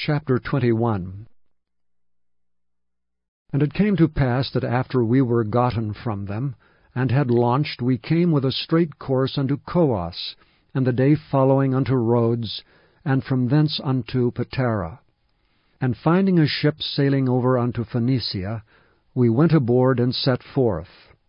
Chapter 21. And it came to pass that after we were gotten from them, and had launched, we came with a straight course unto Coos, and the day following unto Rhodes, and from thence unto Patara. And finding a ship sailing over unto Phoenicia, we went aboard and set forth.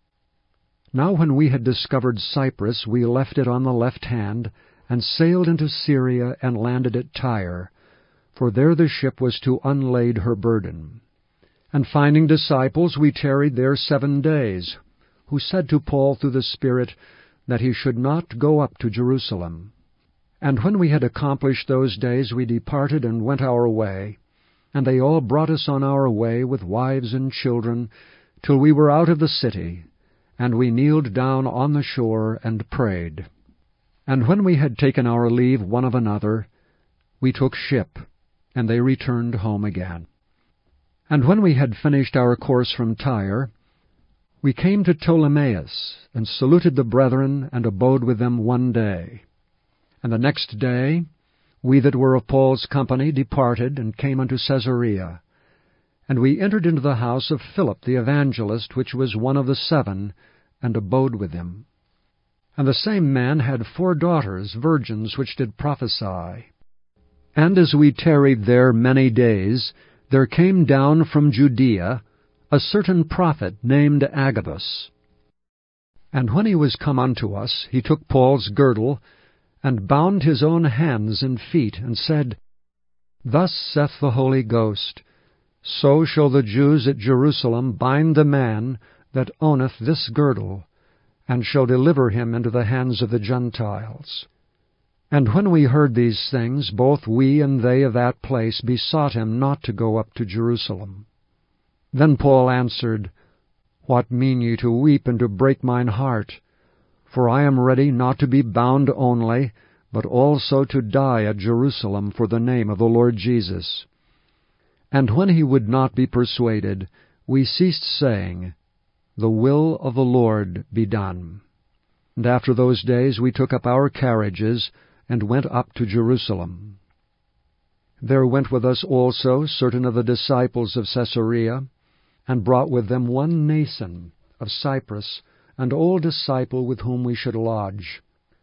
Now when we had discovered Cyprus, we left it on the left hand, and sailed into Syria, and landed at Tyre, for there the ship was to unlade her burden. And finding disciples, we tarried there 7 days, who said to Paul through the Spirit that he should not go up to Jerusalem. And when we had accomplished those days, we departed and went our way, and they all brought us on our way with wives and children, till we were out of the city, and we kneeled down on the shore and prayed. And when we had taken our leave one of another, we took ship, and they returned home again. And when we had finished our course from Tyre, we came to Ptolemais, and saluted the brethren, and abode with them 1 day. And the next day we that were of Paul's company departed, and came unto Caesarea. And we entered into the house of Philip the evangelist, which was one of the 7, and abode with him. And the same man had 4 daughters, virgins, which did prophesy. And as we tarried there many days, there came down from Judea a certain prophet named Agabus. And when he was come unto us, he took Paul's girdle, and bound his own hands and feet, and said, Thus saith the Holy Ghost, So shall the Jews at Jerusalem bind the man that owneth this girdle, and shall deliver him into the hands of the Gentiles. And when we heard these things, both we and they of that place besought him not to go up to Jerusalem. Then Paul answered, What mean ye to weep and to break mine heart? For I am ready not to be bound only, but also to die at Jerusalem for the name of the Lord Jesus. And when he would not be persuaded, we ceased saying, The will of the Lord be done. And after those days we took up our carriages, and went up to Jerusalem. There went with us also certain of the disciples of Caesarea, and brought with them one Nason of Cyprus, an old disciple with whom we should lodge.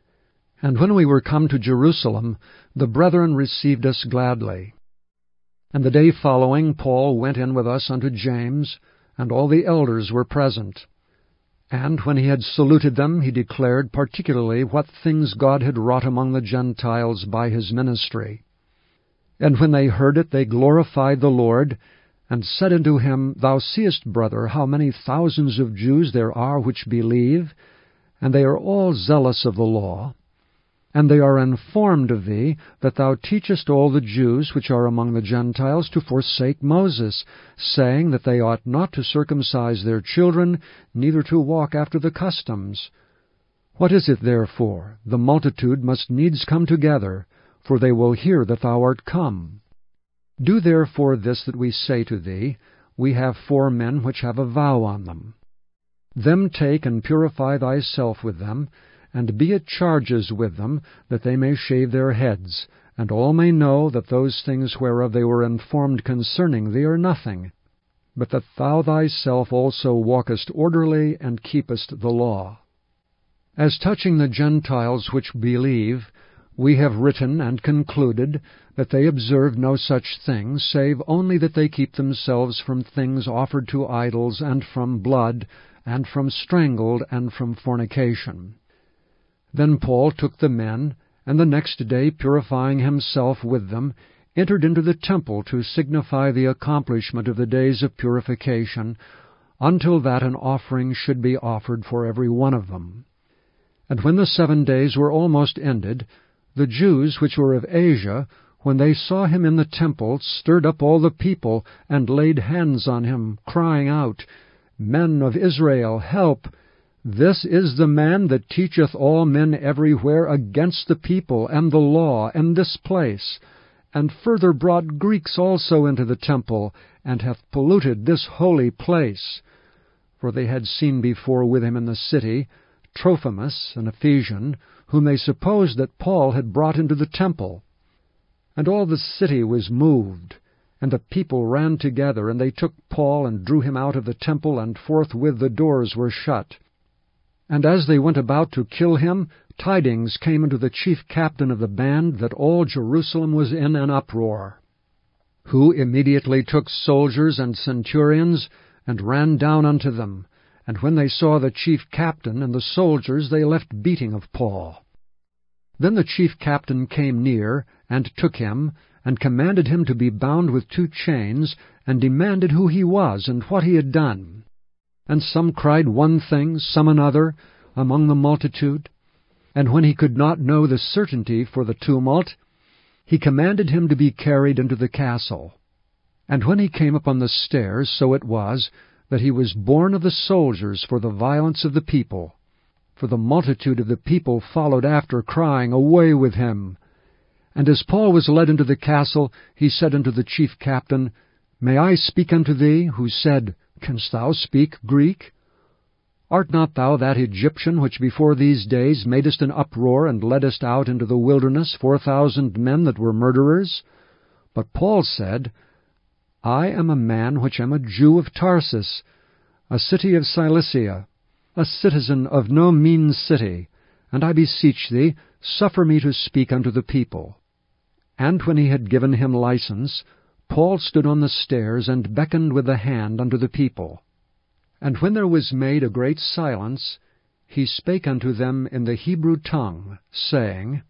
And when we were come to Jerusalem, the brethren received us gladly. And the day following Paul went in with us unto James, and all the elders were present. And when he had saluted them, he declared particularly what things God had wrought among the Gentiles by his ministry. And when they heard it, they glorified the Lord, and said unto him, Thou seest, brother, how many thousands of Jews there are which believe, and they are all zealous of the law. And they are informed of thee, that thou teachest all the Jews which are among the Gentiles to forsake Moses, saying that they ought not to circumcise their children, neither to walk after the customs. What is it therefore? The multitude must needs come together, for they will hear that thou art come. Do therefore this that we say to thee. We have 4 men which have a vow on them. Them take and purify thyself with them, and be at charges with them, that they may shave their heads, and all may know that those things whereof they were informed concerning thee are nothing, but that thou thyself also walkest orderly, and keepest the law. As touching the Gentiles which believe, we have written and concluded that they observe no such things, save only that they keep themselves from things offered to idols, and from blood, and from strangled, and from fornication. Then Paul took the men, and the next day, purifying himself with them, entered into the temple to signify the accomplishment of the days of purification, until that an offering should be offered for every one of them. And when the 7 days were almost ended, the Jews which were of Asia, when they saw him in the temple, stirred up all the people, and laid hands on him, crying out, Men of Israel, help! This is the man that teacheth all men everywhere against the people, and the law, and this place, and further brought Greeks also into the temple, and hath polluted this holy place. For they had seen before with him in the city Trophimus, an Ephesian, whom they supposed that Paul had brought into the temple. And all the city was moved, and the people ran together, and they took Paul and drew him out of the temple, and forthwith the doors were shut. And as they went about to kill him, tidings came unto the chief captain of the band that all Jerusalem was in an uproar, who immediately took soldiers and centurions, and ran down unto them. And when they saw the chief captain and the soldiers, they left beating of Paul. Then the chief captain came near, and took him, and commanded him to be bound with 2 chains, and demanded who he was, and what he had done. And some cried one thing, some another, among the multitude. And when he could not know the certainty for the tumult, he commanded him to be carried into the castle. And when he came upon the stairs, so it was, that he was borne of the soldiers for the violence of the people. For the multitude of the people followed after, crying, Away with him! And as Paul was led into the castle, he said unto the chief captain, May I speak unto thee? Who said, Canst thou speak Greek? Art not thou that Egyptian which before these days madest an uproar, and leddest out into the wilderness 4,000 men that were murderers? But Paul said, I am a man which am a Jew of Tarsus, a city of Cilicia, a citizen of no mean city, and I beseech thee, suffer me to speak unto the people. And when he had given him license, Paul stood on the stairs, and beckoned with the hand unto the people. And when there was made a great silence, he spake unto them in the Hebrew tongue, saying,